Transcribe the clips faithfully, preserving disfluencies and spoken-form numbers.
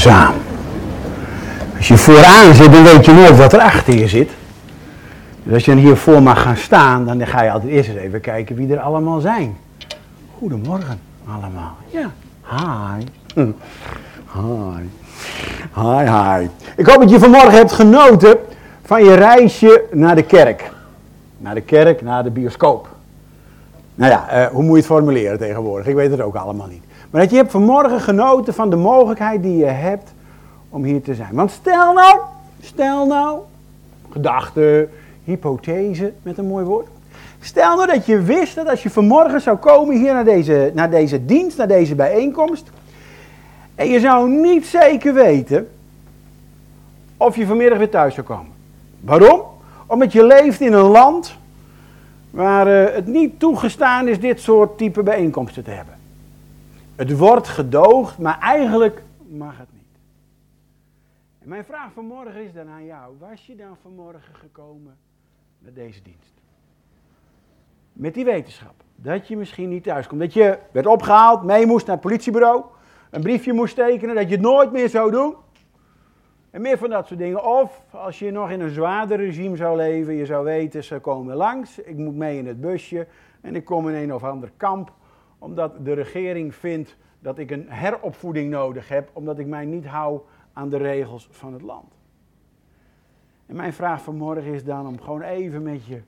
zaam. Als je vooraan zit, dan weet je nooit wat er achter je zit. Dus als je dan hier voor mag gaan staan, dan ga je altijd eerst eens even kijken wie er allemaal zijn. Goedemorgen allemaal. Ja, hi. Hm. Hi. Hi, hi. Ik hoop dat je vanmorgen hebt genoten van je reisje naar de kerk. Naar de kerk, naar de bioscoop. Nou ja, uh, hoe moet je het formuleren tegenwoordig? Ik weet het ook allemaal niet. Maar dat je hebt vanmorgen genoten van de mogelijkheid die je hebt om hier te zijn. Want stel nou, stel nou, gedachte, hypothese met een mooi woord. Stel nou dat je wist dat als je vanmorgen zou komen hier naar deze, naar deze dienst, naar deze bijeenkomst. En je zou niet zeker weten of je vanmiddag weer thuis zou komen. Waarom? Omdat je leeft in een land waar uh, het niet toegestaan is dit soort type bijeenkomsten te hebben. Het wordt gedoogd, maar eigenlijk mag het niet. En mijn vraag vanmorgen is dan aan jou. Was je dan vanmorgen gekomen naar deze dienst? Met die wetenschap. Dat je misschien niet thuis komt. Dat je werd opgehaald, mee moest naar het politiebureau. Een briefje moest tekenen, dat je het nooit meer zou doen. En meer van dat soort dingen. Of als je nog in een zwaarder regime zou leven, je zou weten, ze komen langs. Ik moet mee in het busje en ik kom in een of ander kamp. Omdat de regering vindt dat ik een heropvoeding nodig heb. Omdat ik mij niet hou aan de regels van het land. En mijn vraag vanmorgen is dan om gewoon even met je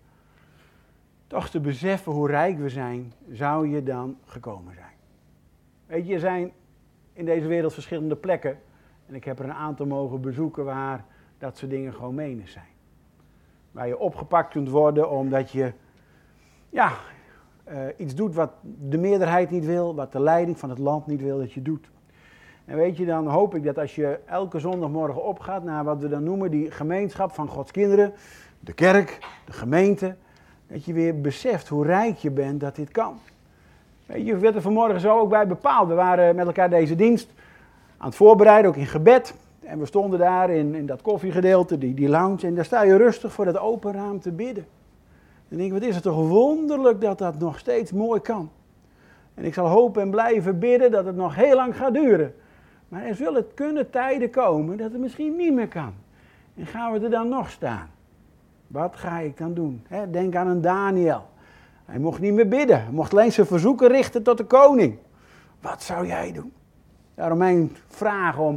toch te beseffen hoe rijk we zijn. Zou je dan gekomen zijn? Weet je, er zijn in deze wereld verschillende plekken. En ik heb er een aantal mogen bezoeken waar dat soort dingen gewoon menens zijn. Waar je opgepakt kunt worden omdat je ja, uh, iets doet wat de meerderheid niet wil, wat de leiding van het land niet wil dat je doet. En weet je, dan hoop ik dat als je elke zondagmorgen opgaat naar wat we dan noemen die gemeenschap van Gods kinderen, de kerk, de gemeente, dat je weer beseft hoe rijk je bent dat dit kan. Weet je, werd er vanmorgen zo ook bij bepaald. We waren met elkaar deze dienst aan het voorbereiden, ook in gebed. En we stonden daar in, in dat koffiegedeelte, die, die lounge. En daar sta je rustig voor dat open raam te bidden. En denk ik, wat is het toch wonderlijk dat dat nog steeds mooi kan. En ik zal hopen en blijven bidden dat het nog heel lang gaat duren. Maar er zullen kunnen tijden komen dat het misschien niet meer kan. En gaan we er dan nog staan? Wat ga ik dan doen? He, denk aan een Daniel. Hij mocht niet meer bidden. Hij mocht alleen zijn verzoeken richten tot de koning. Wat zou jij doen? Daarom mijn vraag om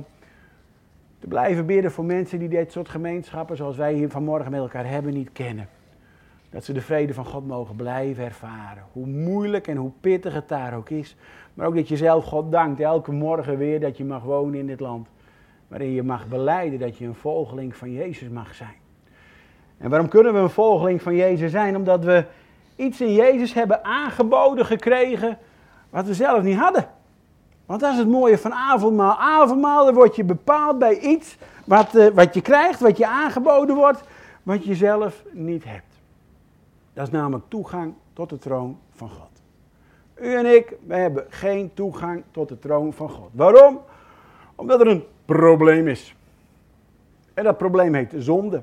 te blijven bidden voor mensen die dit soort gemeenschappen zoals wij hier vanmorgen met elkaar hebben niet kennen. Dat ze de vrede van God mogen blijven ervaren. Hoe moeilijk en hoe pittig het daar ook is. Maar ook dat je zelf God dankt elke morgen weer dat je mag wonen in dit land. Waarin je mag belijden dat je een volgeling van Jezus mag zijn. En waarom kunnen we een volgeling van Jezus zijn? Omdat we iets in Jezus hebben aangeboden gekregen wat we zelf niet hadden. Want dat is het mooie van avondmaal. Avondmaal, dan word je bepaald bij iets wat, uh, wat je krijgt, wat je aangeboden wordt, wat je zelf niet hebt. Dat is namelijk toegang tot de troon van God. U en ik, wij hebben geen toegang tot de troon van God. Waarom? Omdat er een probleem is. En dat probleem heet zonde.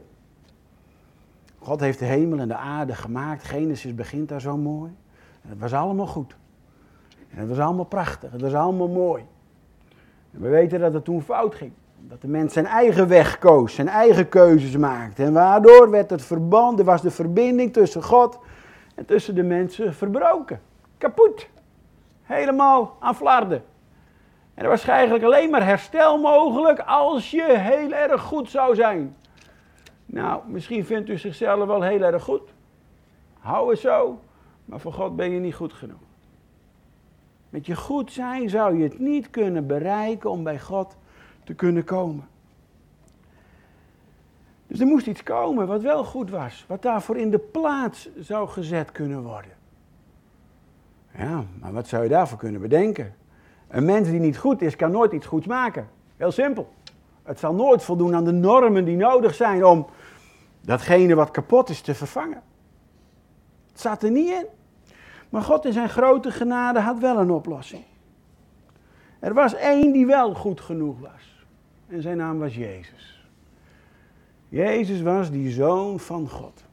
God heeft de hemel en de aarde gemaakt. Genesis begint daar zo mooi. En het was allemaal goed. En het was allemaal prachtig. Het was allemaal mooi. En we weten dat het toen fout ging. Dat de mens zijn eigen weg koos. Zijn eigen keuzes maakte. En waardoor werd het verband, er was de verbinding tussen God en tussen de mensen verbroken. Kapot. Helemaal aan flarden. En er was eigenlijk alleen maar herstel mogelijk als je heel erg goed zou zijn. Nou, misschien vindt u zichzelf wel heel erg goed. Hou het zo, maar voor God ben je niet goed genoeg. Met je goed zijn zou je het niet kunnen bereiken om bij God te kunnen komen. Dus er moest iets komen wat wel goed was, wat daarvoor in de plaats zou gezet kunnen worden. Ja, maar wat zou je daarvoor kunnen bedenken? Een mens die niet goed is, kan nooit iets goeds maken. Heel simpel. Het zal nooit voldoen aan de normen die nodig zijn om datgene wat kapot is te vervangen. Het zat er niet in. Maar God in zijn grote genade had wel een oplossing. Er was één die wel goed genoeg was. En zijn naam was Jezus. Jezus was die Zoon van God.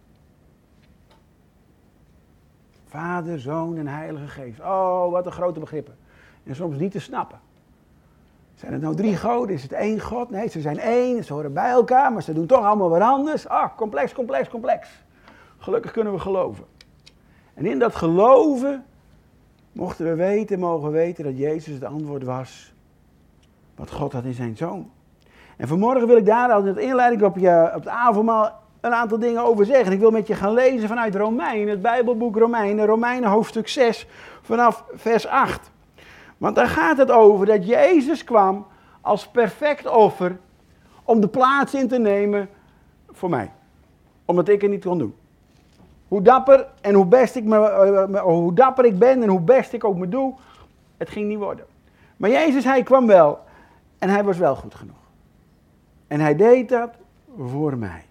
Vader, Zoon en Heilige Geest. Oh, wat een grote begrippen. En soms niet te snappen. Zijn het nou drie goden? Is het één God? Nee, ze zijn één, ze horen bij elkaar, maar ze doen toch allemaal wat anders. Ah, complex, complex, complex. Gelukkig kunnen we geloven. En in dat geloven mochten we weten, mogen weten dat Jezus het antwoord was wat God had in zijn Zoon. En vanmorgen wil ik daar als inleiding op, je, op het avondmaal een aantal dingen over zeggen. Ik wil met je gaan lezen vanuit Romeinen, het Bijbelboek Romeinen, Romeinen hoofdstuk zes, vanaf vers acht. Want daar gaat het over dat Jezus kwam als perfect offer om de plaats in te nemen voor mij. Omdat ik het niet kon doen. Hoe dapper en hoe best ik me, hoe dapper ik ben en hoe best ik ook me doe, het ging niet worden. Maar Jezus, hij kwam wel en hij was wel goed genoeg. En hij deed dat voor mij.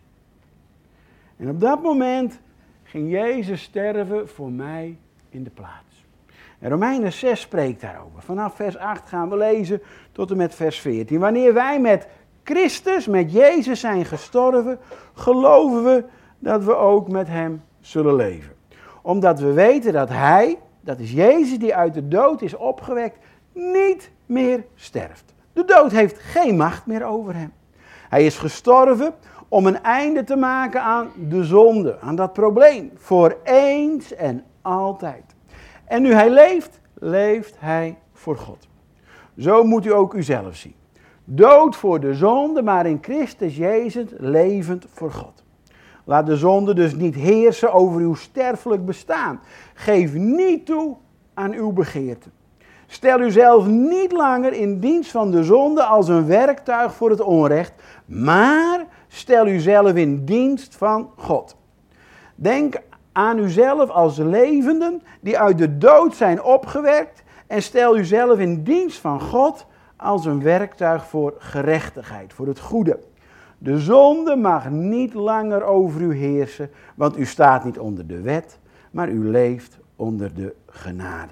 En op dat moment ging Jezus sterven voor mij in de plaats. En Romeinen zes spreekt daarover. Vanaf vers acht gaan we lezen tot en met vers veertien. Wanneer wij met Christus, met Jezus zijn gestorven, geloven we dat we ook met hem zullen leven. Omdat we weten dat hij, dat is Jezus die uit de dood is opgewekt, niet meer sterft. De dood heeft geen macht meer over hem. Hij is gestorven om een einde te maken aan de zonde, aan dat probleem, voor eens en altijd. En nu hij leeft, leeft hij voor God. Zo moet u ook uzelf zien. Dood voor de zonde, maar in Christus Jezus levend voor God. Laat de zonde dus niet heersen over uw sterfelijk bestaan. Geef niet toe aan uw begeerten. Stel uzelf niet langer in dienst van de zonde als een werktuig voor het onrecht, maar stel uzelf in dienst van God. Denk aan uzelf als levenden die uit de dood zijn opgewekt en stel uzelf in dienst van God als een werktuig voor gerechtigheid, voor het goede. De zonde mag niet langer over u heersen, want u staat niet onder de wet, maar u leeft onder de genade.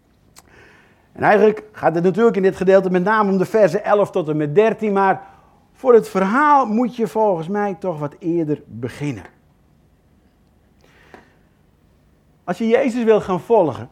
En eigenlijk gaat het natuurlijk in dit gedeelte met name om de versen elf tot en met dertien, maar voor het verhaal moet je volgens mij toch wat eerder beginnen. Als je Jezus wil gaan volgen,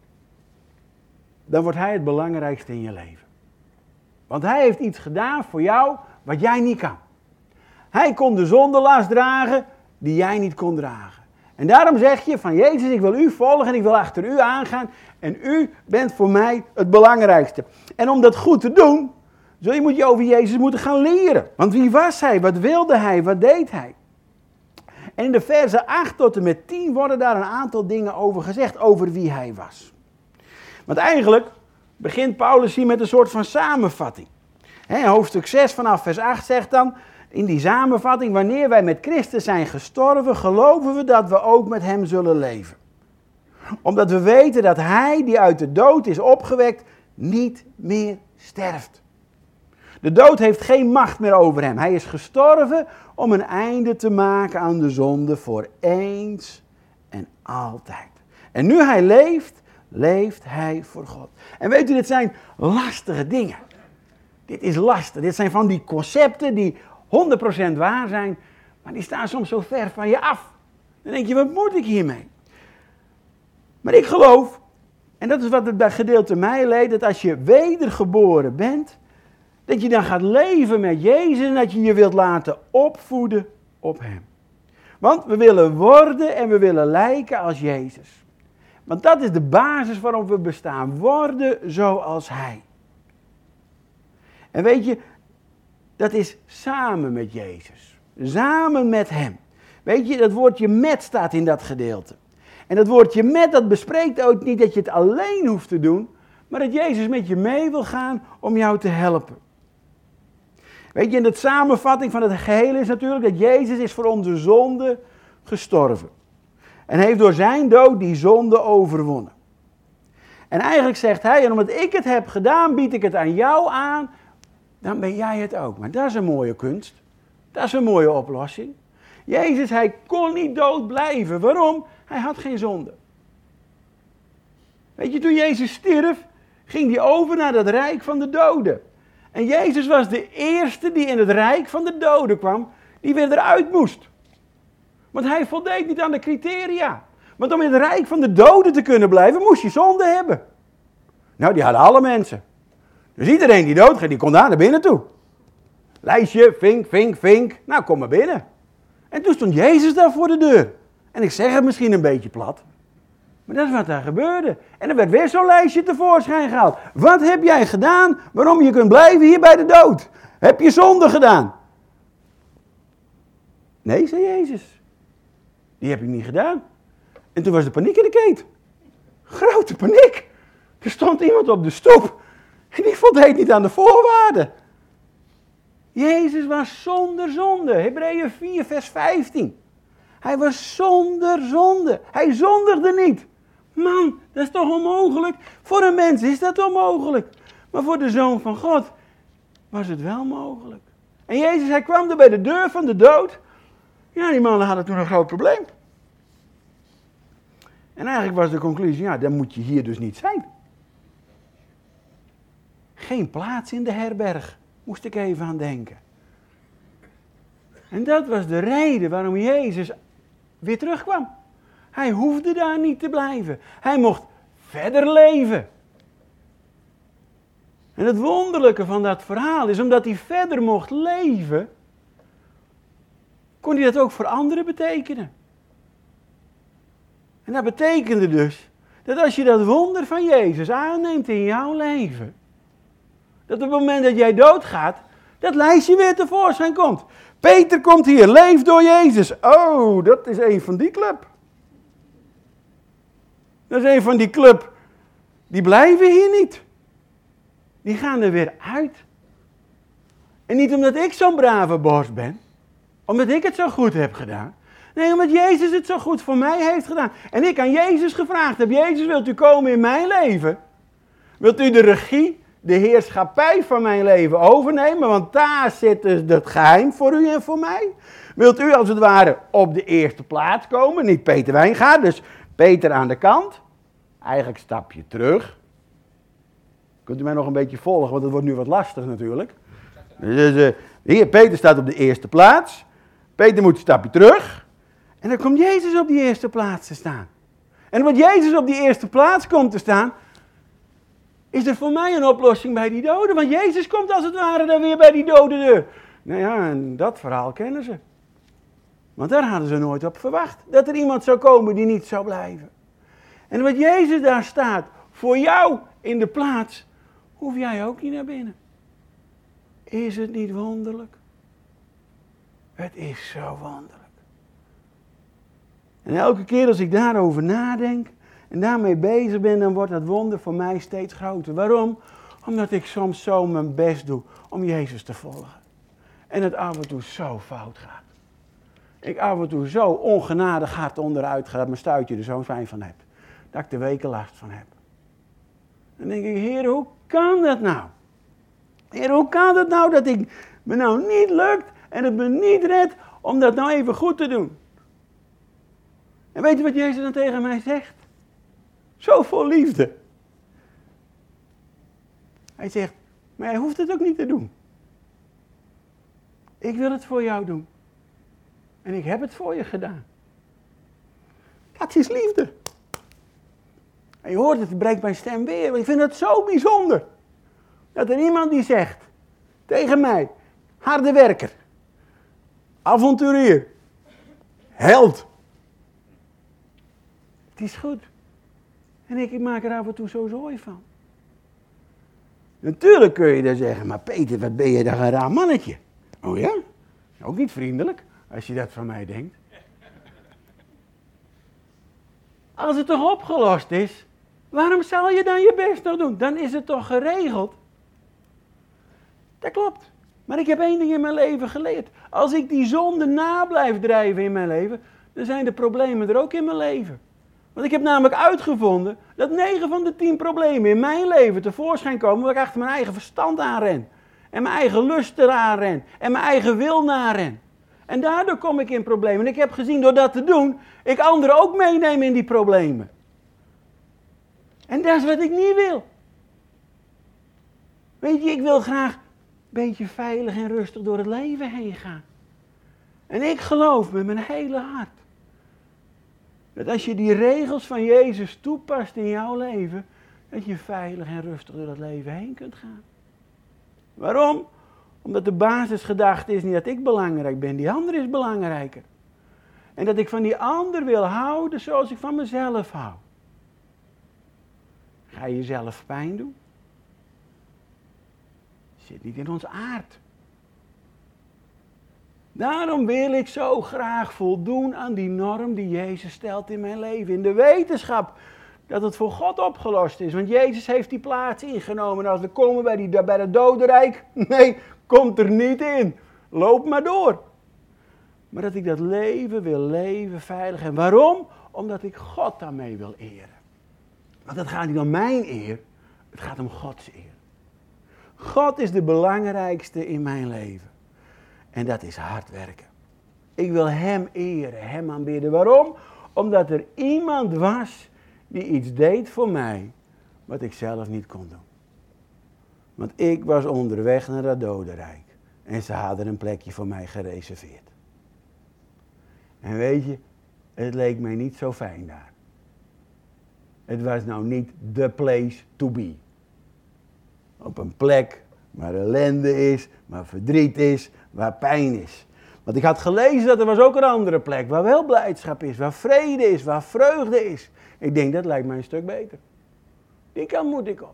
dan wordt hij het belangrijkste in je leven. Want hij heeft iets gedaan voor jou wat jij niet kan. Hij kon de zondelast dragen die jij niet kon dragen. En daarom zeg je van Jezus, ik wil u volgen en ik wil achter u aangaan. En u bent voor mij het belangrijkste. En om dat goed te doen, zul je, moet je over Jezus moeten gaan leren. Want wie was hij? Wat wilde hij? Wat deed hij? En in de versen acht tot en met tien worden daar een aantal dingen over gezegd, over wie hij was. Want eigenlijk begint Paulus hier met een soort van samenvatting. He, hoofdstuk zes vanaf vers acht zegt dan, in die samenvatting, wanneer wij met Christus zijn gestorven, geloven we dat we ook met hem zullen leven. Omdat we weten dat hij die uit de dood is opgewekt, niet meer sterft. De dood heeft geen macht meer over hem. Hij is gestorven om een einde te maken aan de zonde voor eens en altijd. En nu hij leeft, leeft hij voor God. En weet u, dit zijn lastige dingen. Dit is lastig. Dit zijn van die concepten die honderd procent waar zijn, maar die staan soms zo ver van je af. Dan denk je, wat moet ik hiermee? Maar ik geloof, en dat is wat het gedeelte mij leed, dat als je wedergeboren bent, dat je dan gaat leven met Jezus en dat je je wilt laten opvoeden op hem. Want we willen worden en we willen lijken als Jezus. Want dat is de basis waarop we bestaan. Worden zoals hij. En weet je, dat is samen met Jezus. Samen met hem. Weet je, dat woordje met staat in dat gedeelte. En dat woordje met, dat bespreekt ook niet dat je het alleen hoeft te doen, maar dat Jezus met je mee wil gaan om jou te helpen. Weet je, in de samenvatting van het geheel is natuurlijk dat Jezus is voor onze zonde gestorven. En heeft door zijn dood die zonde overwonnen. En eigenlijk zegt hij, en omdat ik het heb gedaan, bied ik het aan jou aan, dan ben jij het ook. Maar dat is een mooie kunst. Dat is een mooie oplossing. Jezus, hij kon niet dood blijven. Waarom? Hij had geen zonde. Weet je, toen Jezus stierf, ging hij over naar het rijk van de doden. En Jezus was de eerste die in het rijk van de doden kwam, die weer eruit moest. Want hij voldeed niet aan de criteria. Want om in het rijk van de doden te kunnen blijven, moest je zonde hebben. Nou, die hadden alle mensen. Dus iedereen die doodgaat, die kon daar naar binnen toe. Lijstje, vink, vink, vink. Nou, kom maar binnen. En toen stond Jezus daar voor de deur. En ik zeg het misschien een beetje plat. Maar dat is wat daar gebeurde. En er werd weer zo'n lijstje tevoorschijn gehaald. Wat heb jij gedaan waarom je kunt blijven hier bij de dood? Heb je zonde gedaan? Nee, zei Jezus. Die heb ik niet gedaan. En toen was de paniek in de keet. Grote paniek. Er stond iemand op de stoep. En die voldeed niet aan de voorwaarden. Jezus was zonder zonde. Hebreeën vier vers vijftien. Hij was zonder zonde. Hij zondigde niet. Man, dat is toch onmogelijk? Voor een mens is dat onmogelijk. Maar voor de Zoon van God was het wel mogelijk. En Jezus, hij kwam er bij de deur van de dood. Ja, die mannen hadden toen een groot probleem. En eigenlijk was de conclusie, ja, dan moet je hier dus niet zijn. Geen plaats in de herberg, moest ik even aan denken. En dat was de reden waarom Jezus weer terugkwam. Hij hoefde daar niet te blijven. Hij mocht verder leven. En het wonderlijke van dat verhaal is, omdat hij verder mocht leven, kon hij dat ook voor anderen betekenen. En dat betekende dus, dat als je dat wonder van Jezus aanneemt in jouw leven, dat op het moment dat jij doodgaat, dat lijstje weer tevoorschijn komt. Peter komt hier, leef door Jezus. Oh, dat is een van die club. Dat is een van die club, die blijven hier niet. Die gaan er weer uit. En niet omdat ik zo'n brave borst ben, omdat ik het zo goed heb gedaan. Nee, omdat Jezus het zo goed voor mij heeft gedaan. En ik aan Jezus gevraagd heb, Jezus, wilt u komen in mijn leven? Wilt u de regie, de heerschappij van mijn leven overnemen? Want daar zit dus het geheim voor u en voor mij. Wilt u als het ware op de eerste plaats komen? Niet Peter Wijngaard, dus Peter aan de kant. Eigenlijk stap je terug. Kunt u mij nog een beetje volgen, want het wordt nu wat lastig natuurlijk. Dus, uh, hier, Peter staat op de eerste plaats. Peter moet een stapje terug. En dan komt Jezus op die eerste plaats te staan. En wat Jezus op die eerste plaats komt te staan, is er voor mij een oplossing bij die doden. Want Jezus komt als het ware dan weer bij die doden deur. Nou ja, en dat verhaal kennen ze. Want daar hadden ze nooit op verwacht. Dat er iemand zou komen die niet zou blijven. En wat Jezus daar staat, voor jou in de plaats, hoef jij ook niet naar binnen. Is het niet wonderlijk? Het is zo wonderlijk. En elke keer als ik daarover nadenk en daarmee bezig ben, dan wordt dat wonder voor mij steeds groter. Waarom? Omdat ik soms zo mijn best doe om Jezus te volgen. En het af en toe zo fout gaat. Ik af en toe zo ongenadig hard onderuit ga dat mijn stuitje er zo fijn van heb. Dat ik er weken last van heb. Dan denk ik, Heer, hoe kan dat nou? Heer, hoe kan het nou dat ik me nou niet lukt en het me niet redt om dat nou even goed te doen? En weet je wat Jezus dan tegen mij zegt? Zo vol liefde. Hij zegt, maar jij hoeft het ook niet te doen. Ik wil het voor jou doen. En ik heb het voor je gedaan. Dat is liefde. En je hoort het, het breekt mijn stem weer. Want ik vind het zo bijzonder. Dat er iemand die zegt tegen mij, harde werker, avonturier, held. Het is goed. En ik, ik maak er af en toe zo zooi van. Natuurlijk kun je dan zeggen, maar Peter, wat ben je dan een raar mannetje. Oh ja? Ook niet vriendelijk, als je dat van mij denkt. Als het toch opgelost is, waarom zal je dan je best nog doen? Dan is het toch geregeld? Dat klopt. Maar ik heb één ding in mijn leven geleerd. Als ik die zonde na blijf drijven in mijn leven, dan zijn de problemen er ook in mijn leven. Want ik heb namelijk uitgevonden dat negen van de tien problemen in mijn leven tevoorschijn komen, waar ik achter mijn eigen verstand aan ren. En mijn eigen lust eraan ren. En mijn eigen wil naar ren. En daardoor kom ik in problemen. En ik heb gezien door dat te doen, ik anderen ook meeneem in die problemen. En dat is wat ik niet wil. Weet je, ik wil graag een beetje veilig en rustig door het leven heen gaan. En ik geloof met mijn hele hart dat als je die regels van Jezus toepast in jouw leven, dat je veilig en rustig door het leven heen kunt gaan. Waarom? Omdat de basisgedachte is niet dat ik belangrijk ben, die ander is belangrijker. En dat ik van die ander wil houden zoals ik van mezelf hou. Ga je jezelf pijn doen? Zit niet in ons aard. Daarom wil ik zo graag voldoen aan die norm die Jezus stelt in mijn leven. In de wetenschap dat het voor God opgelost is. Want Jezus heeft die plaats ingenomen. En als we komen bij, die, bij het dodenrijk, nee, komt er niet in. Loop maar door. Maar dat ik dat leven wil leven veilig. En waarom? Omdat ik God daarmee wil eren. Want het gaat niet om mijn eer, het gaat om Gods eer. God is de belangrijkste in mijn leven. En dat is hard werken. Ik wil Hem eren, Hem aanbidden. Waarom? Omdat er iemand was die iets deed voor mij wat ik zelf niet kon doen. Want ik was onderweg naar dat dodenrijk. En ze hadden een plekje voor mij gereserveerd. En weet je, het leek mij niet zo fijn daar. Het was nou niet the place to be. Op een plek waar ellende is, waar verdriet is, waar pijn is. Want ik had gelezen dat er was ook een andere plek waar wel blijdschap is, waar vrede is, waar vreugde is. Ik denk, dat lijkt mij een stuk beter. Die kant moet ik op.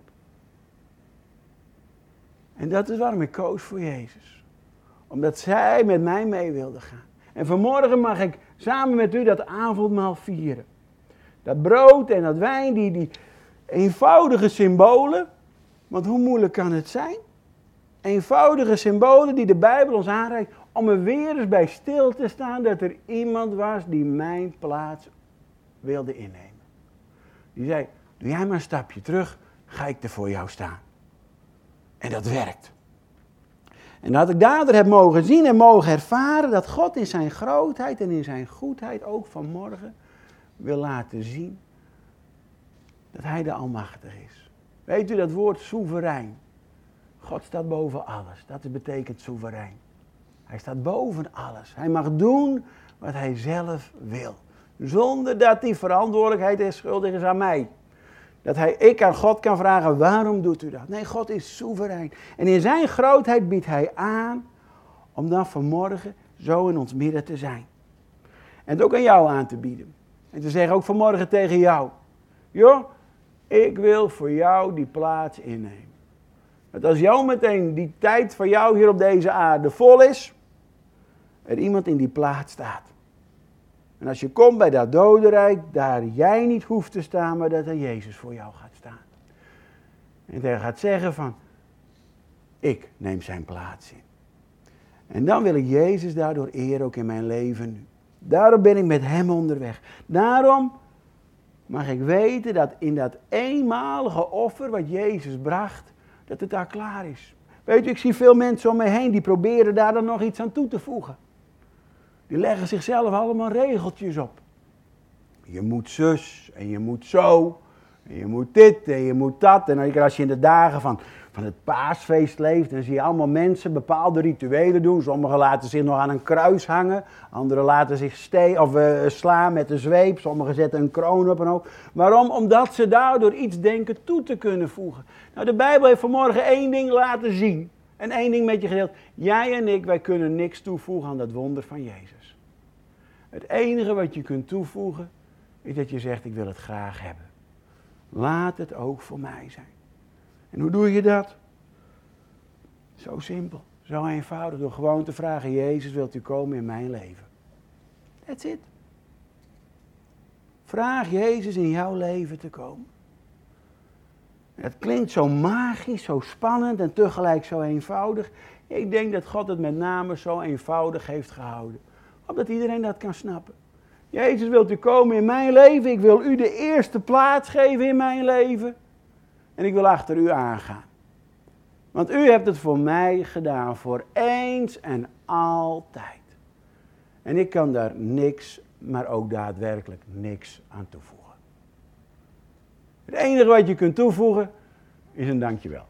En dat is waarom ik koos voor Jezus. Omdat zij met mij mee wilde gaan. En vanmorgen mag ik samen met u dat avondmaal vieren. Dat brood en dat wijn, die, die eenvoudige symbolen. Want hoe moeilijk kan het zijn? Eenvoudige symbolen die de Bijbel ons aanreikt om er weer eens bij stil te staan dat er iemand was die mijn plaats wilde innemen. Die zei, doe jij maar een stapje terug, ga ik er voor jou staan. En dat werkt. En dat ik daardoor heb mogen zien en mogen ervaren dat God in zijn grootheid en in zijn goedheid ook vanmorgen wil laten zien dat hij de Almachtig is. Weet u dat woord soeverein? God staat boven alles. Dat betekent soeverein. Hij staat boven alles. Hij mag doen wat hij zelf wil. Zonder dat die verantwoordelijkheid is schuldig is aan mij. Dat hij, ik aan God kan vragen, waarom doet u dat? Nee, God is soeverein. En in zijn grootheid biedt hij aan om dan vanmorgen zo in ons midden te zijn. En het ook aan jou aan te bieden. En te zeggen ook vanmorgen tegen jou. Joh, ik wil voor jou die plaats innemen. Dat als jou meteen die tijd van jou hier op deze aarde vol is, er iemand in die plaats staat. En als je komt bij dat dodenrijk, daar jij niet hoeft te staan, maar dat er Jezus voor jou gaat staan. En hij gaat zeggen van, ik neem zijn plaats in. En dan wil ik Jezus daardoor eren ook in mijn leven nu. Daarom ben ik met hem onderweg. Daarom mag ik weten dat in dat eenmalige offer wat Jezus bracht, dat het daar klaar is. Weet u, ik zie veel mensen om me heen die proberen daar dan nog iets aan toe te voegen. Die leggen zichzelf allemaal regeltjes op. Je moet zus en je moet zo. En je moet dit en je moet dat. En als je in de dagen van, van het paasfeest leeft, dan zie je allemaal mensen bepaalde rituelen doen. Sommigen laten zich nog aan een kruis hangen. Anderen laten zich ste- of, uh, slaan met een zweep. Sommigen zetten een kroon op en ook. Waarom? Omdat ze daardoor iets denken toe te kunnen voegen. Nou, de Bijbel heeft vanmorgen één ding laten zien. En één ding met je gedeeld. Jij en ik, wij kunnen niks toevoegen aan dat wonder van Jezus. Het enige wat je kunt toevoegen, is dat je zegt, ik wil het graag hebben. Laat het ook voor mij zijn. En hoe doe je dat? Zo simpel, zo eenvoudig, door gewoon te vragen, Jezus, wilt u komen in mijn leven? That's it. Vraag Jezus in jouw leven te komen. Het klinkt zo magisch, zo spannend en tegelijk zo eenvoudig. Ik denk dat God het met name zo eenvoudig heeft gehouden. Opdat iedereen dat kan snappen. Jezus, wilt u komen in mijn leven? Ik wil u de eerste plaats geven in mijn leven. En ik wil achter u aangaan. Want u hebt het voor mij gedaan, voor eens en altijd. En ik kan daar niks, maar ook daadwerkelijk niks aan toevoegen. Het enige wat je kunt toevoegen, is een dankjewel.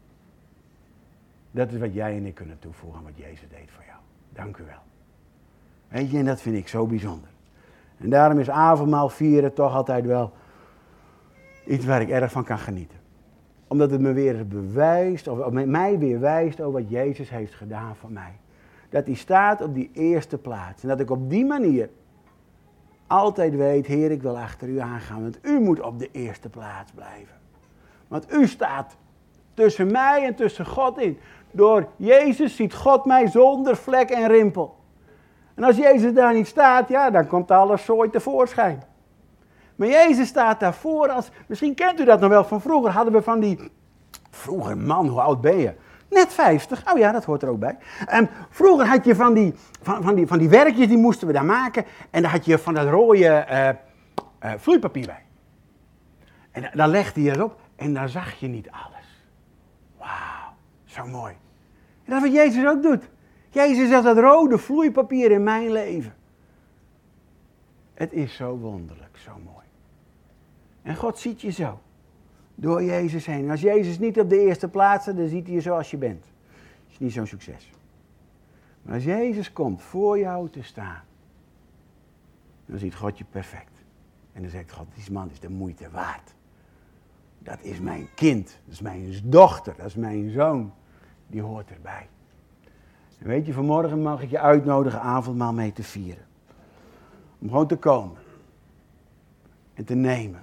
Dat is wat jij en ik kunnen toevoegen aan wat Jezus deed voor jou. Dank u wel. Weet je, en dat vind ik zo bijzonder. En daarom is avondmaal vieren toch altijd wel iets waar ik erg van kan genieten. Omdat het me weer bewijst, of mij weer wijst over wat Jezus heeft gedaan voor mij. Dat hij staat op die eerste plaats. En dat ik op die manier altijd weet, Heer, ik wil achter u aangaan. Want u moet op de eerste plaats blijven. Want u staat tussen mij en tussen God in. Door Jezus ziet God mij zonder vlek en rimpel. En als Jezus daar niet staat, ja, dan komt alles zooi tevoorschijn. Maar Jezus staat daarvoor als, misschien kent u dat nog wel van vroeger, hadden we van die, vroeger man, hoe oud ben je? Net vijftig, oh ja, dat hoort er ook bij. En vroeger had je van die, van, van, die, van die werkjes, die moesten we daar maken. En daar had je van dat rode uh, uh, vloeipapier bij. En dan legde je erop en dan zag je niet alles. Wauw, zo mooi. En dat is wat Jezus ook doet. Jezus zegt dat rode vloeipapier in mijn leven. Het is zo wonderlijk, zo mooi. En God ziet je zo. Door Jezus heen. En als Jezus niet op de eerste plaats staat, dan ziet hij je zoals je bent. Dat is niet zo'n succes. Maar als Jezus komt voor jou te staan, dan ziet God je perfect. En dan zegt God, die man is de moeite waard. Dat is mijn kind, dat is mijn dochter, dat is mijn zoon. Die hoort erbij. En weet je, vanmorgen mag ik je uitnodigen avondmaal mee te vieren. Om gewoon te komen. En te nemen.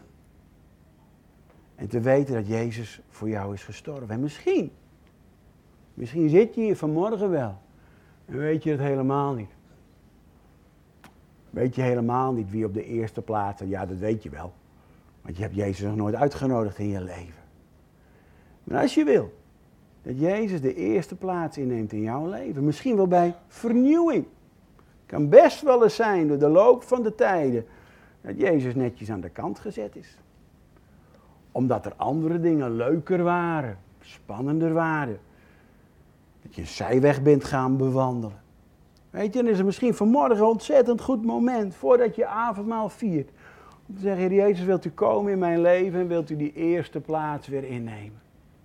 En te weten dat Jezus voor jou is gestorven. En misschien, misschien zit je hier vanmorgen wel. En weet je het helemaal niet. Weet je helemaal niet wie op de eerste plaats staat. Ja, dat weet je wel. Want je hebt Jezus nog nooit uitgenodigd in je leven. Maar als je wil, dat Jezus de eerste plaats inneemt in jouw leven. Misschien wel bij vernieuwing. Kan best wel eens zijn door de loop van de tijden. Dat Jezus netjes aan de kant gezet is. Omdat er andere dingen leuker waren. Spannender waren. Dat je een zijweg bent gaan bewandelen. Weet je, dan is er misschien vanmorgen een ontzettend goed moment. Voordat je avondmaal viert. Om te zeggen, Heer Jezus, wilt u komen in mijn leven. En wilt u die eerste plaats weer innemen.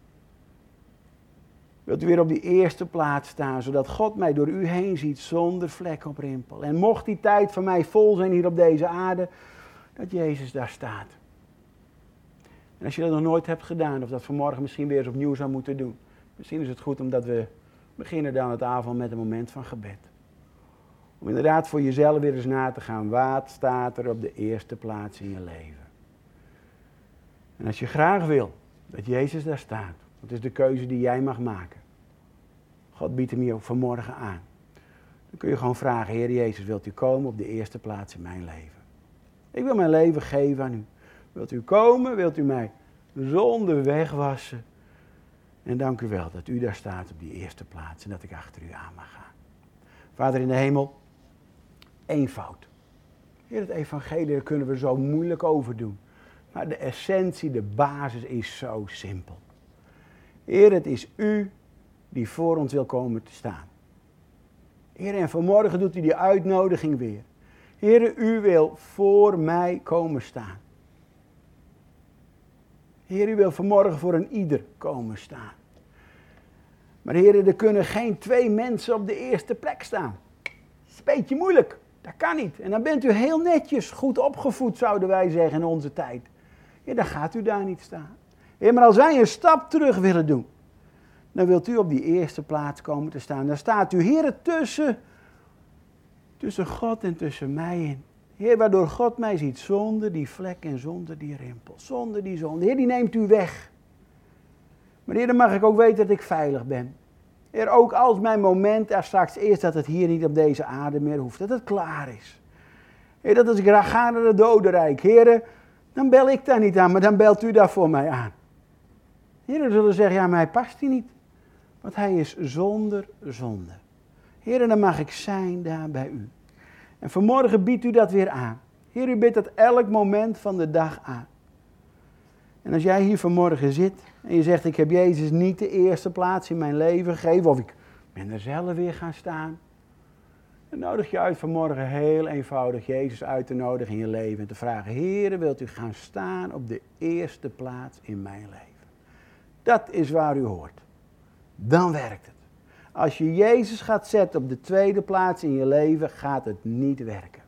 Wilt u weer op die eerste plaats staan, zodat God mij door u heen ziet zonder vlek op rimpel. En mocht die tijd van mij vol zijn hier op deze aarde, dat Jezus daar staat. En als je dat nog nooit hebt gedaan, of dat vanmorgen misschien weer eens opnieuw zou moeten doen. Misschien is het goed omdat we beginnen dan het avond met een moment van gebed. Om inderdaad voor jezelf weer eens na te gaan, wat staat er op de eerste plaats in je leven. En als je graag wil dat Jezus daar staat. Dat is de keuze die jij mag maken. God biedt hem je ook vanmorgen aan. Dan kun je gewoon vragen, Heer Jezus, wilt u komen op de eerste plaats in mijn leven? Ik wil mijn leven geven aan u. Wilt u komen, wilt u mij zonde wegwassen? En dank u wel dat u daar staat op die eerste plaats en dat ik achter u aan mag gaan. Vader in de hemel, eenvoud. Heer, het evangelie daar kunnen we zo moeilijk over doen. Maar de essentie, de basis is zo simpel. Heer, het is u die voor ons wil komen te staan. Heer, en vanmorgen doet u die uitnodiging weer. Heer, u wil voor mij komen staan. Heer, u wil vanmorgen voor een ieder komen staan. Maar Heer, er kunnen geen twee mensen op de eerste plek staan. Dat is een beetje moeilijk. Dat kan niet. En dan bent u heel netjes, goed opgevoed, zouden wij zeggen in onze tijd. Heer, dan gaat u daar niet staan. Heer, maar als wij een stap terug willen doen, dan wilt u op die eerste plaats komen te staan. Dan staat u, Heer, tussen, tussen God en tussen mij in. Heer, waardoor God mij ziet zonder die vlek en zonder die rimpel, zonder die zonde. Heer, die neemt u weg. Maar Heer, dan mag ik ook weten dat ik veilig ben. Heer, ook als mijn moment er straks is dat het hier niet op deze aarde meer hoeft, dat het klaar is. Heer, dat als ik ga naar het dodenrijk, Heer, dan bel ik daar niet aan, maar dan belt u daar voor mij aan. Heer, dan zullen zeggen, ja, maar hij past hier niet. Want hij is zonder zonde. Heer, dan mag ik zijn daar bij u. En vanmorgen biedt u dat weer aan. Heer, u biedt dat elk moment van de dag aan. En als jij hier vanmorgen zit en je zegt, ik heb Jezus niet de eerste plaats in mijn leven gegeven, of ik ben er zelf weer gaan staan. Dan nodig je uit vanmorgen heel eenvoudig Jezus uit te nodigen in je leven en te vragen, Heer, wilt u gaan staan op de eerste plaats in mijn leven? Dat is waar u hoort. Dan werkt het. Als je Jezus gaat zetten op de tweede plaats in je leven, gaat het niet werken.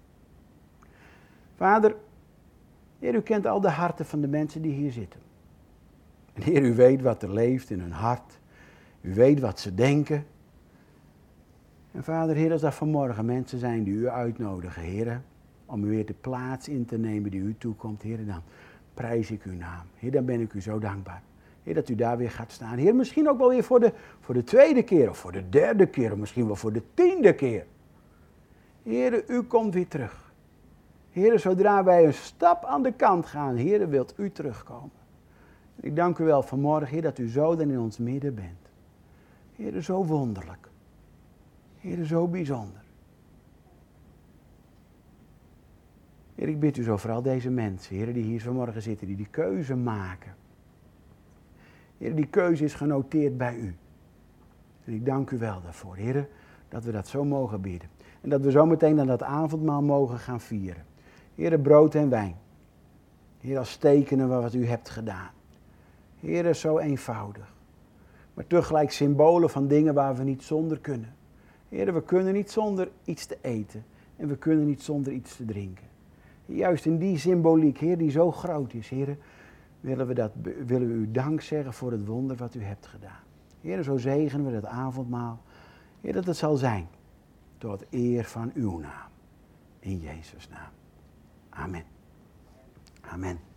Vader, Heer, u kent al de harten van de mensen die hier zitten. En Heer, u weet wat er leeft in hun hart. U weet wat ze denken. En Vader, Heer, als dat vanmorgen mensen zijn die u uitnodigen, Heer, om u weer de plaats in te nemen die u toekomt, Heer, dan prijs ik uw naam. Heer, dan ben ik u zo dankbaar. Heer, dat u daar weer gaat staan. Heer, misschien ook wel weer voor de, voor de tweede keer, of voor de derde keer, of misschien wel voor de tiende keer. Heer, u komt weer terug. Heer, zodra wij een stap aan de kant gaan, Heer, wilt u terugkomen. Ik dank u wel vanmorgen, Heer, dat u zo dan in ons midden bent. Heer, zo wonderlijk. Heer, zo bijzonder. Heer, ik bid u zo vooral deze mensen, Heer, die hier vanmorgen zitten, die die keuze maken. Heer, die keuze is genoteerd bij u. En ik dank u wel daarvoor, Heer, dat we dat zo mogen bidden. En dat we zo meteen aan dat avondmaal mogen gaan vieren. Heer, brood en wijn. Heer, als tekenen van wat u hebt gedaan. Heer, zo eenvoudig. Maar tegelijk symbolen van dingen waar we niet zonder kunnen. Heer, we kunnen niet zonder iets te eten. En we kunnen niet zonder iets te drinken. Juist in die symboliek, Heer, die zo groot is, Heer, willen we, dat, willen we u dank zeggen voor het wonder wat u hebt gedaan. Heer, zo zegenen we dat avondmaal. Heer, dat het zal zijn tot eer van uw naam. In Jezus' naam. Amen. Amen.